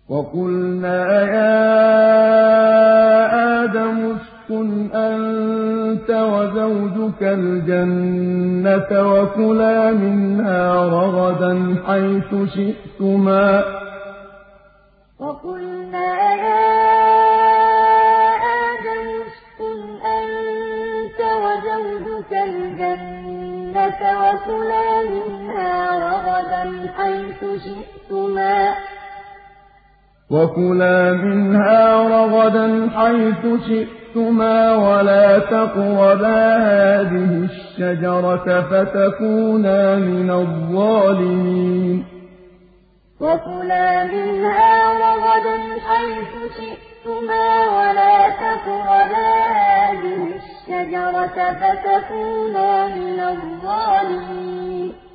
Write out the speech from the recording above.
وَقُلْنَا يَا آدَمُ اسْكُنْ أَنتَ وَزَوْجُكَ الْجَنَّةَ وَكُلَا مِنْهَا رَغَدًا حَيْثُ شِئْتُمَا وَلَا تَقْرَبَا هَٰذِهِ الشَّجَرَةَ فَتَكُونَا مِنَ الظَّالِمِينَ وَكُلَا مِنْهَا رَغَدًا حَيْثُ شِئْتُمَا وَلَا تَقْرَبَا هَٰذِهِ الشَّجَرَةَ فَتَكُونَا مِنَ الظَّالِمِينَ